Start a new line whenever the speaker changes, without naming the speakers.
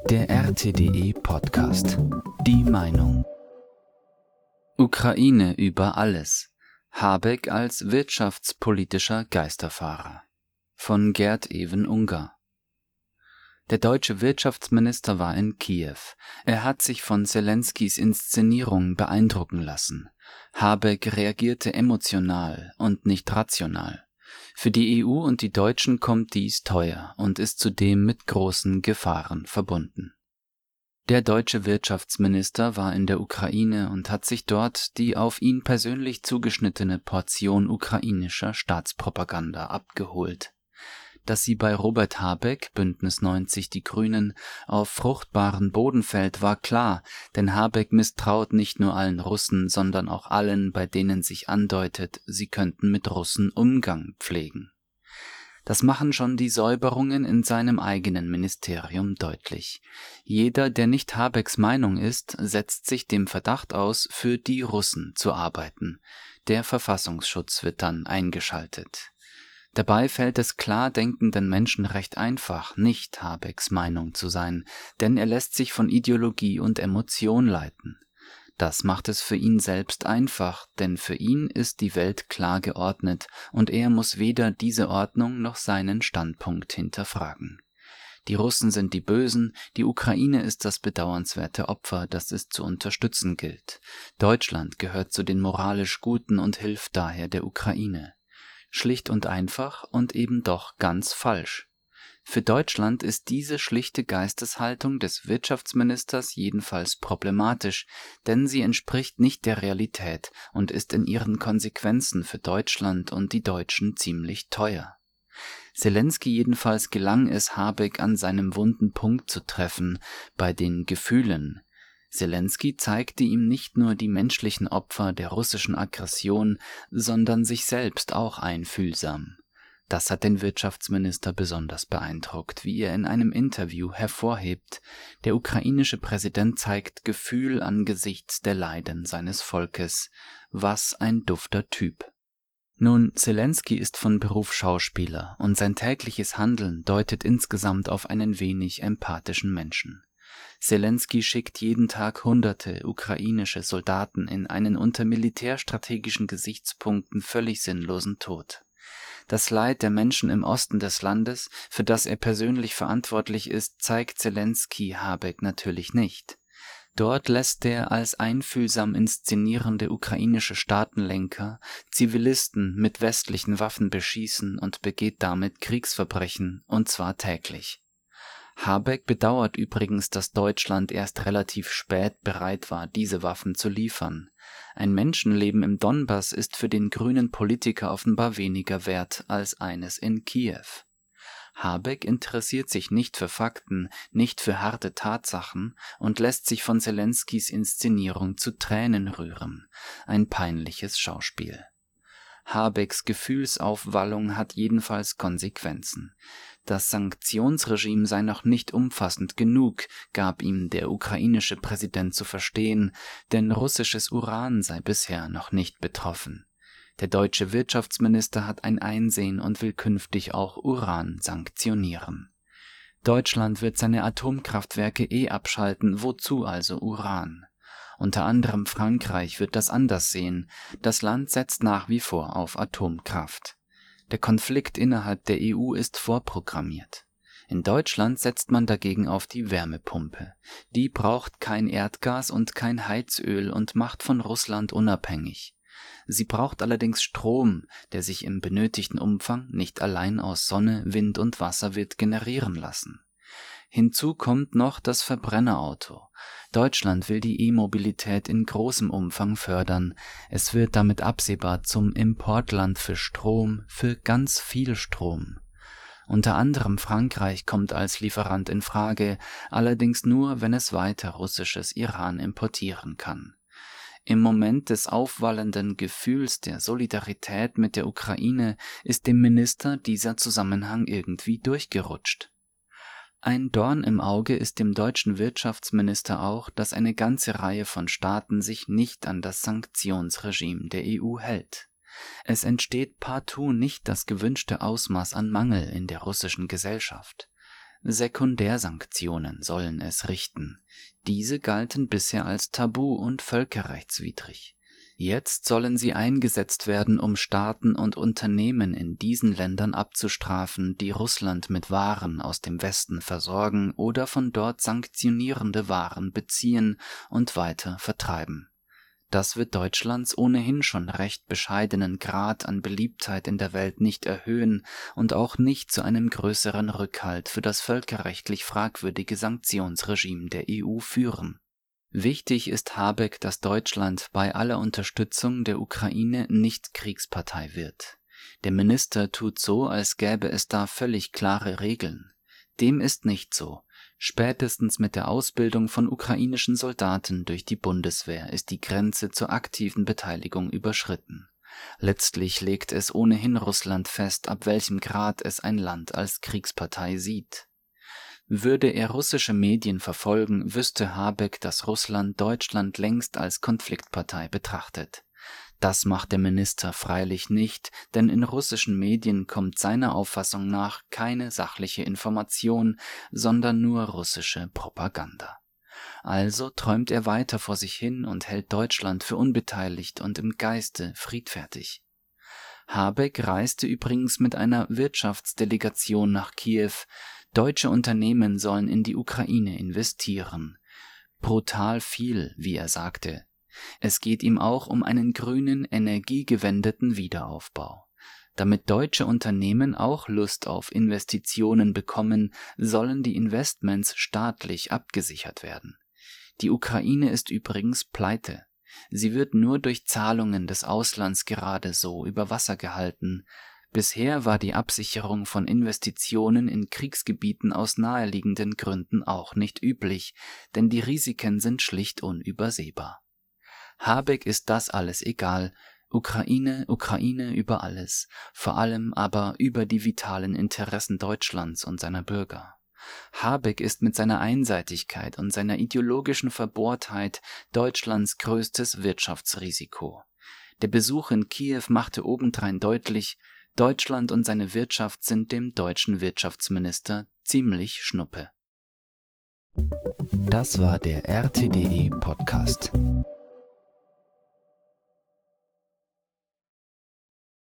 Der RTDE Podcast. Die Meinung. Ukraine über alles. Habeck als wirtschaftspolitischer Geisterfahrer. Von Gerd-Even Ungar. Der deutsche Wirtschaftsminister war in Kiew. Er hat sich von Zelenskys Inszenierung beeindrucken lassen. Habeck reagierte emotional und nicht rational. Für die EU und die Deutschen kommt dies teuer und ist zudem mit großen Gefahren verbunden. Der deutsche Wirtschaftsminister war in der Ukraine und hat sich dort die auf ihn persönlich zugeschnittene Portion ukrainischer Staatspropaganda abgeholt. Dass sie bei Robert Habeck, Bündnis 90 Die Grünen, auf fruchtbaren Boden fällt, war klar, denn Habeck misstraut nicht nur allen Russen, sondern auch allen, bei denen sich andeutet, sie könnten mit Russen Umgang pflegen. Das machen schon die Säuberungen in seinem eigenen Ministerium deutlich. Jeder, der nicht Habecks Meinung ist, setzt sich dem Verdacht aus, für die Russen zu arbeiten. Der Verfassungsschutz wird dann eingeschaltet. Dabei fällt es klar denkenden Menschen recht einfach, nicht Habecks Meinung zu sein, denn er lässt sich von Ideologie und Emotion leiten. Das macht es für ihn selbst einfach, denn für ihn ist die Welt klar geordnet und er muss weder diese Ordnung noch seinen Standpunkt hinterfragen. Die Russen sind die Bösen, die Ukraine ist das bedauernswerte Opfer, das es zu unterstützen gilt. Deutschland gehört zu den moralisch Guten und hilft daher der Ukraine. Schlicht und einfach und eben doch ganz falsch. Für Deutschland ist diese schlichte Geisteshaltung des Wirtschaftsministers jedenfalls problematisch, denn sie entspricht nicht der Realität und ist in ihren Konsequenzen für Deutschland und die Deutschen ziemlich teuer. Zelensky jedenfalls gelang es, Habeck an seinem wunden Punkt zu treffen, bei den Gefühlen. Zelensky zeigte ihm nicht nur die menschlichen Opfer der russischen Aggression, sondern sich selbst auch einfühlsam. Das hat den Wirtschaftsminister besonders beeindruckt, wie er in einem Interview hervorhebt. Der ukrainische Präsident zeigt Gefühl angesichts der Leiden seines Volkes. Was ein dufter Typ. Nun, Zelensky ist von Beruf Schauspieler und sein tägliches Handeln deutet insgesamt auf einen wenig empathischen Menschen. Zelensky schickt jeden Tag hunderte ukrainische Soldaten in einen unter militärstrategischen Gesichtspunkten völlig sinnlosen Tod. Das Leid der Menschen im Osten des Landes, für das er persönlich verantwortlich ist, zeigt Zelensky Habeck natürlich nicht. Dort lässt der als einfühlsam inszenierende ukrainische Staatenlenker Zivilisten mit westlichen Waffen beschießen und begeht damit Kriegsverbrechen, und zwar täglich. Habeck bedauert übrigens, dass Deutschland erst relativ spät bereit war, diese Waffen zu liefern. Ein Menschenleben im Donbass ist für den grünen Politiker offenbar weniger wert als eines in Kiew. Habeck interessiert sich nicht für Fakten, nicht für harte Tatsachen und lässt sich von Zelenskys Inszenierung zu Tränen rühren. Ein peinliches Schauspiel. Habecks Gefühlsaufwallung hat jedenfalls Konsequenzen. Das Sanktionsregime sei noch nicht umfassend genug, gab ihm der ukrainische Präsident zu verstehen, denn russisches Uran sei bisher noch nicht betroffen. Der deutsche Wirtschaftsminister hat ein Einsehen und will künftig auch Uran sanktionieren. Deutschland wird seine Atomkraftwerke abschalten, wozu also Uran? Unter anderem Frankreich wird das anders sehen. Das Land setzt nach wie vor auf Atomkraft. Der Konflikt innerhalb der EU ist vorprogrammiert. In Deutschland setzt man dagegen auf die Wärmepumpe. Die braucht kein Erdgas und kein Heizöl und macht von Russland unabhängig. Sie braucht allerdings Strom, der sich im benötigten Umfang nicht allein aus Sonne, Wind und Wasser wird generieren lassen. Hinzu kommt noch das Verbrennerauto. Deutschland will die E-Mobilität in großem Umfang fördern. Es wird damit absehbar zum Importland für Strom, für ganz viel Strom. Unter anderem Frankreich kommt als Lieferant in Frage, allerdings nur, wenn es weiter russisches Iran importieren kann. Im Moment des aufwallenden Gefühls der Solidarität mit der Ukraine ist dem Minister dieser Zusammenhang irgendwie durchgerutscht. Ein Dorn im Auge ist dem deutschen Wirtschaftsminister auch, dass eine ganze Reihe von Staaten sich nicht an das Sanktionsregime der EU hält. Es entsteht partout nicht das gewünschte Ausmaß an Mangel in der russischen Gesellschaft. Sekundärsanktionen sollen es richten. Diese galten bisher als tabu und völkerrechtswidrig. Jetzt sollen sie eingesetzt werden, um Staaten und Unternehmen in diesen Ländern abzustrafen, die Russland mit Waren aus dem Westen versorgen oder von dort sanktionierende Waren beziehen und weiter vertreiben. Das wird Deutschlands ohnehin schon recht bescheidenen Grad an Beliebtheit in der Welt nicht erhöhen und auch nicht zu einem größeren Rückhalt für das völkerrechtlich fragwürdige Sanktionsregime der EU führen. Wichtig ist Habeck, dass Deutschland bei aller Unterstützung der Ukraine nicht Kriegspartei wird. Der Minister tut so, als gäbe es da völlig klare Regeln. Dem ist nicht so. Spätestens mit der Ausbildung von ukrainischen Soldaten durch die Bundeswehr ist die Grenze zur aktiven Beteiligung überschritten. Letztlich legt es ohnehin Russland fest, ab welchem Grad es ein Land als Kriegspartei sieht. Würde er russische Medien verfolgen, wüsste Habeck, dass Russland Deutschland längst als Konfliktpartei betrachtet. Das macht der Minister freilich nicht, denn in russischen Medien kommt seiner Auffassung nach keine sachliche Information, sondern nur russische Propaganda. Also träumt er weiter vor sich hin und hält Deutschland für unbeteiligt und im Geiste friedfertig. Habeck reiste übrigens mit einer Wirtschaftsdelegation nach Kiew. Deutsche Unternehmen sollen in die Ukraine investieren. Brutal viel, wie er sagte. Es geht ihm auch um einen grünen, energiegewendeten Wiederaufbau. Damit deutsche Unternehmen auch Lust auf Investitionen bekommen, sollen die Investments staatlich abgesichert werden. Die Ukraine ist übrigens pleite. Sie wird nur durch Zahlungen des Auslands gerade so über Wasser gehalten. Bisher war die Absicherung von Investitionen in Kriegsgebieten aus naheliegenden Gründen auch nicht üblich, denn die Risiken sind schlicht unübersehbar. Habeck ist das alles egal. Ukraine, Ukraine über alles, vor allem aber über die vitalen Interessen Deutschlands und seiner Bürger. Habeck ist mit seiner Einseitigkeit und seiner ideologischen Verbohrtheit Deutschlands größtes Wirtschaftsrisiko. Der Besuch in Kiew machte obendrein deutlich, Deutschland und seine Wirtschaft sind dem deutschen Wirtschaftsminister ziemlich schnuppe. Das war der RTDE Podcast.